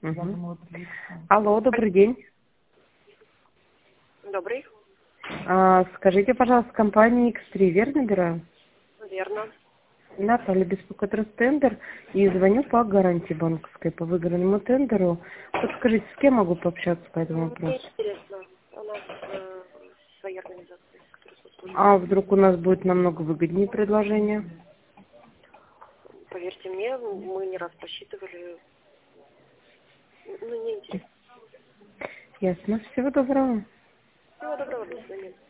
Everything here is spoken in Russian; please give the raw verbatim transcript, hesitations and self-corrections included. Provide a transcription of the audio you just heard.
Угу. Алло, добрый день. Добрый. А, скажите, пожалуйста, компания икс три, верно набираю? Верно. Наталья, беспокоит Ростендер, и звоню по гарантии банковской, по выигранному тендеру. Вот скажите, с кем могу пообщаться по этому Мне вопросу? интересно. У нас э, свои организации, которые сотрудничают. А вдруг у нас будет намного выгоднее предложение? Поверьте мне, мы не раз посчитывали. Ну, не интересно. Ясно. Всего доброго. Всего доброго, до свидания.